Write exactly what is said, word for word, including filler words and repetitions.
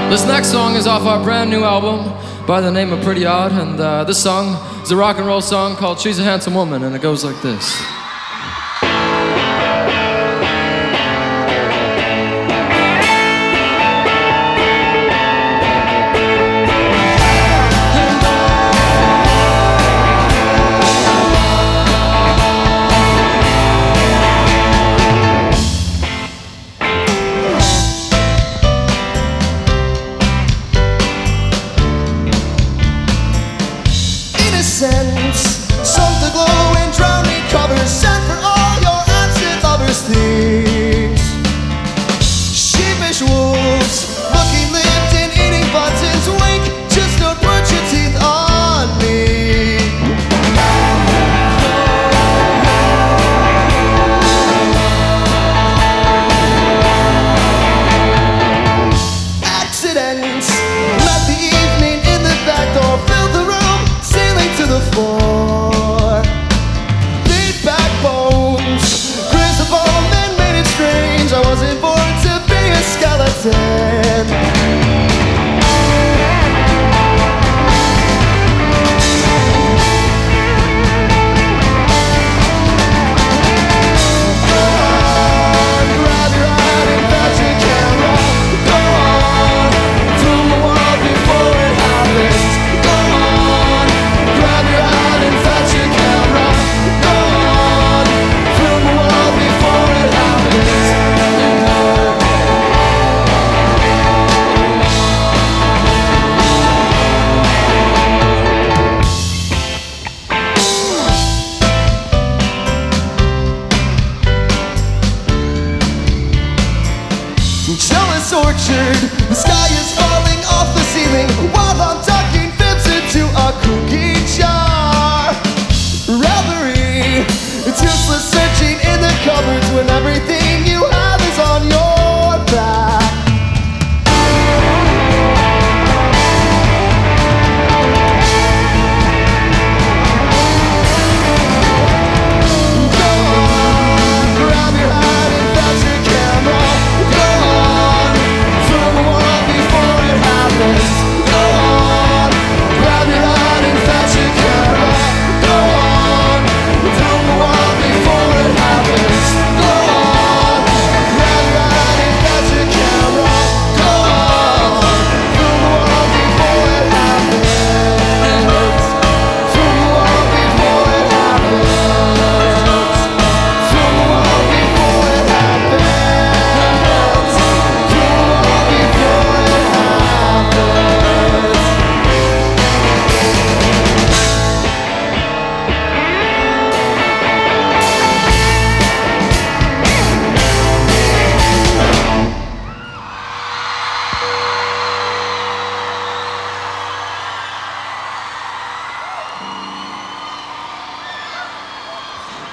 This next song is off our brand new album by the name of Pretty Odd, and uh, this song is a rock and roll song called She's a Handsome Woman, and it goes like this. Something glowing, drowning covers, sent for all your absent lovers' things. Sheepish wolves, looking lipped and eating buttons, wink, just don't put your teeth on me. Accidents